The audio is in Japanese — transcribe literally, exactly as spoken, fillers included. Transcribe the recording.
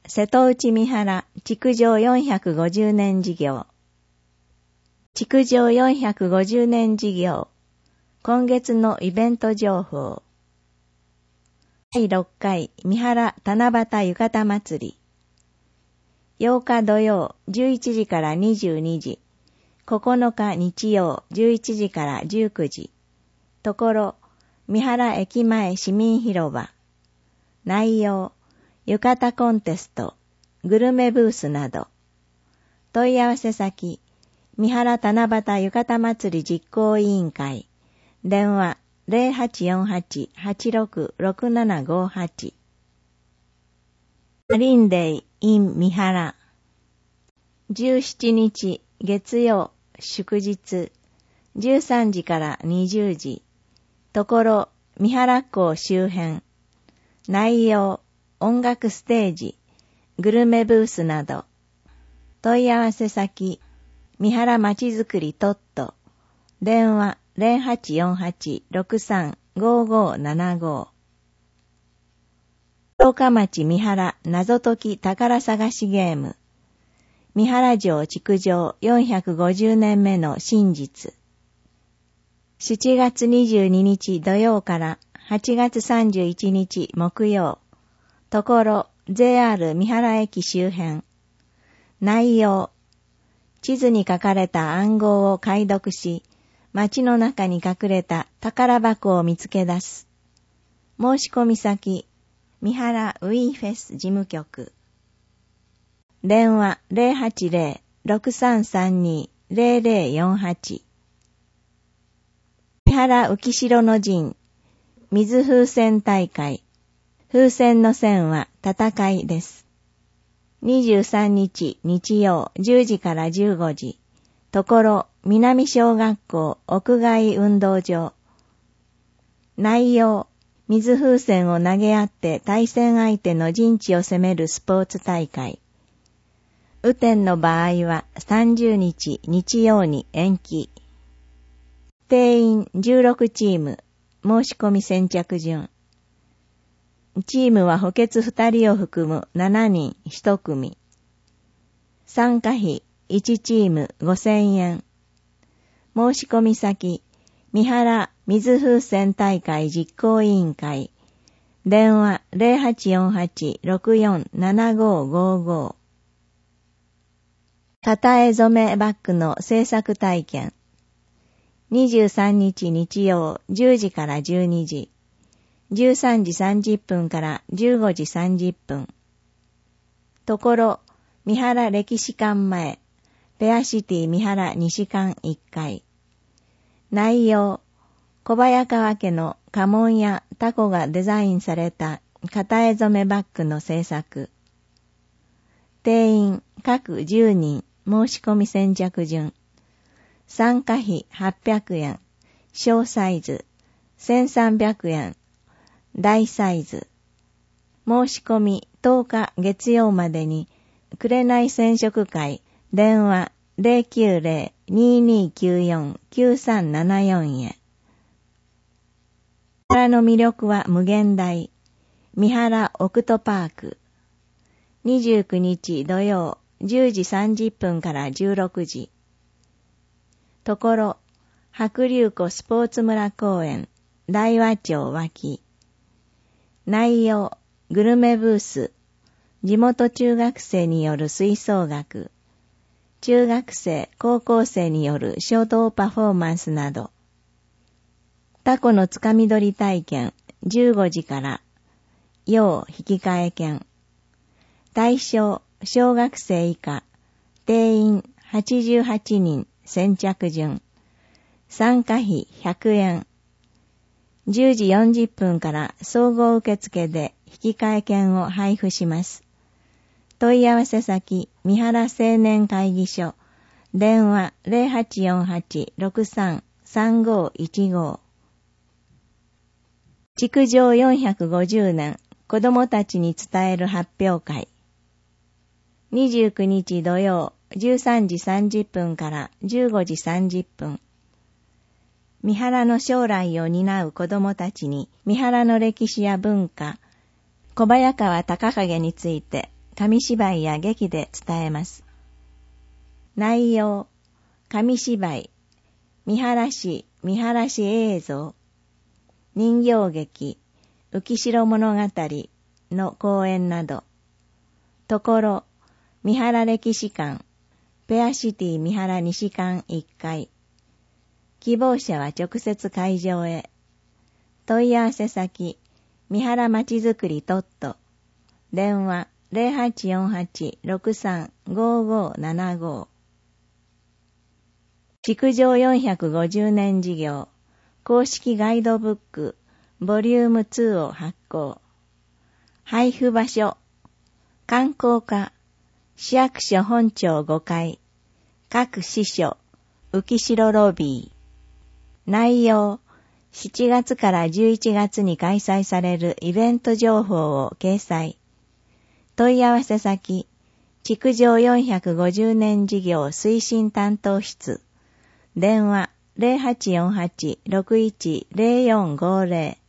瀬戸内三原築城よんひゃくごじゅうねん事業。築城よんひゃくごじゅうねん事業。今月のイベント情報。だいろっかい三原七夕浴衣祭り。ようか土曜じゅういちじからにじゅうにじ。ここのか日曜じゅういちじからじゅうくじ。ところ、三原駅前市民広場。内容、浴衣コンテスト、グルメブースなど。問い合わせ先、三原七夕浴衣祭り実行委員会。電話 ゼロはちよんはち はちろくろくななごはち。マリンデイ in 三原。じゅうしちにち月曜祝日じゅうさんじからにじゅうじ。ところ三原港周辺。内容音楽ステージ、グルメブースなど。問い合わせ先、三原まちづくりトット。電話 ゼロはちよんはち ろくさん ごごななご。十日町三原謎解き宝探しゲーム。三原城築城よんひゃくごじゅうねんめの真実。しちがつにじゅうににち土曜からはちがつさんじゅういちにち木曜。ところ ジェイアール 三原駅周辺。内容。地図に書かれた暗号を解読し、街の中に隠れた宝箱を見つけ出す。申し込み先、三原ウィーフェス事務局。電話 ゼロはちゼロ ろくさんさんに ゼロゼロよんはち。三原浮城の陣、水風船大会。風船の線は戦いです。にじゅうさんにち日曜じゅうじからじゅうごじ。ところ南小学校屋外運動場。内容、水風船を投げ合って対戦相手の陣地を攻めるスポーツ大会。雨天の場合はさんじゅうにち日曜に延期。定員じゅうろくチーム、申し込み先着順。チームは補欠ふたりを含むしちにんいち組。参加費いちチームごせんえん。申し込み先、三原水風船大会実行委員会。電話 ゼロはちよんはち ろくよんななごごご。型絵染めバッグの制作体験。にじゅうさんにち日曜じゅうじからじゅうにじ。じゅうさんじさんじゅっぷんからじゅうごじさんじゅっぷん。ところ、三原歴史館前、ペアシティ三原西館いっかい。内容、小早川家の家紋やタコがデザインされた型絵染めバッグの制作。定員各じゅうにん、申し込み先着順。参加費はっぴゃくえん、小サイズせんさんびゃくえん、大サイズ。申し込みとおか月曜までに、紅染色会、電話 ゼロきゅうゼロ ににきゅうよん きゅうさんななよん へ。三原の魅力は無限大。三原オクトパーク。にじゅうくにち土曜じゅうじさんじゅっぷんからじゅうろくじ。ところ、白龍湖スポーツ村公園、大和町脇。内容、グルメブース、地元中学生による吹奏楽、中学生、高校生による書道パフォーマンスなど。タコのつかみ取り体験、じゅうごじから、要引き換え券。対象、小学生以下、定員はちじゅうはちにん、先着順。参加費ひゃくえん。じゅうじよんじゅっぷんから総合受付で引き換え券を配布します。問い合わせ先、三原青年会議所。電話 ゼロはちよんはち ろくさん さんごいちご。築城よんひゃくごじゅうねん、子どもたちに伝える発表会。にじゅうくにち土曜、じゅうさんじさんじゅっぷんからじゅうごじさんじゅっぷん。三原の将来を担う子どもたちに三原の歴史や文化、小早川隆景について紙芝居や劇で伝えます。内容、紙芝居、見晴らし、見晴らし映像、人形劇、浮城物語の公演など、ところ、三原歴史館、ペアシティ三原西館いっかい。希望者は直接会場へ。問い合わせ先、三原まちづくりトット。電話 ゼロはちよんはち ろくさん ごーごーななごー。築城よんひゃくごじゅうねん事業、公式ガイドブック、ボリュームツーを発行。配布場所、観光課、市役所本庁ごかい、各支所、浮城ロビー。内容、しちがつからじゅういちがつに開催されるイベント情報を掲載。問い合わせ先、築城よんひゃくごじゅうねん事業推進担当室。電話 ゼロはちよんはち ろくいち ゼロよんごーゼロ。